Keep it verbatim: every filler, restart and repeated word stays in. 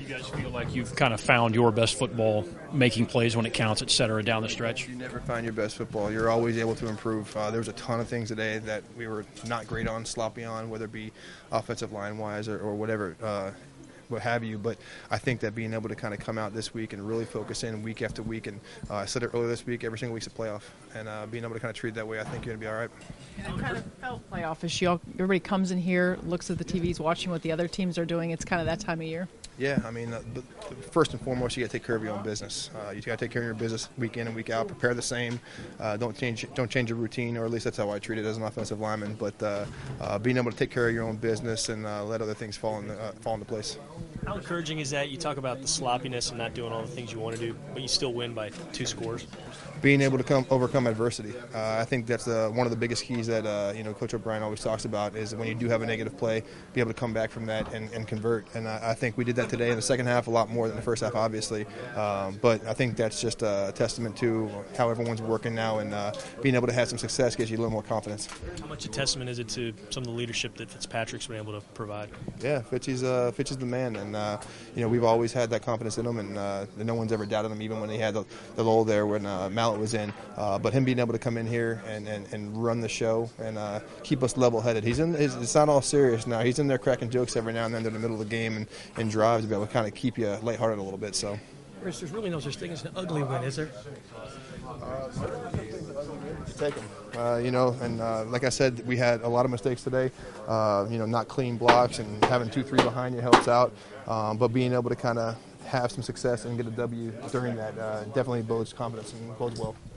You guys feel like you've kind of found your best football, making plays when it counts, et cetera, down the stretch? You never find your best football. You're always able to improve. Uh, there was a ton of things today that we were not great on, sloppy on, whether it be offensive line-wise or, or whatever, uh, what have you. But I think that being able to kind of come out this week and really focus in week after week, and uh, I said it earlier this week, every single week's a playoff, and uh, being able to kind of treat it that way, I think you're going to be all right. It kind of felt playoff-ish. Y'all, everybody comes in here, looks at the T Vs, watching what the other teams are doing. It's kind of that time of year. Yeah, I mean, uh, first and foremost, you got to take care of your own business. Uh, you got to take care of your business week in and week out. Prepare the same. Uh, don't change, don't change your routine, or at least that's how I treat it as an offensive lineman. But uh, uh, being able to take care of your own business and uh, let other things fall into uh, fall into place. How encouraging is that? You talk about the sloppiness and not doing all the things you want to do, but you still win by two scores. Being able to come overcome adversity, uh, I think that's uh, one of the biggest keys that uh, you know Coach O'Brien always talks about, is when you do have a negative play, be able to come back from that and, and convert. And I, I think we did that today in the second half a lot more than the first half, obviously. Um, but I think that's just a testament to how everyone's working now, and uh, being able to have some success gives you a little more confidence. How much a testament is it to some of the leadership that Fitzpatrick's been able to provide? Yeah, Fitzy's uh, Fitz is the man, and uh, you know we've always had that confidence in him, and uh, no one's ever doubted him, even when he had the, the lull there when uh, Mallet was in. Uh, but him being able to come in here and, and, and run the show and uh, keep us level-headed. He's in. It's not all serious now. He's in there cracking jokes every now and then in the middle of the game and, and drives to be able to kind of keep you lighthearted a little bit. So, Chris, there's really no such thing as an ugly win, is there? Take them. Uh, you know, and uh, like I said, we had a lot of mistakes today. Uh, you know, not clean blocks, and having two, three behind you helps out. Um, but being able to kind of have some success and get a W during that uh, definitely bodes confidence and bodes well.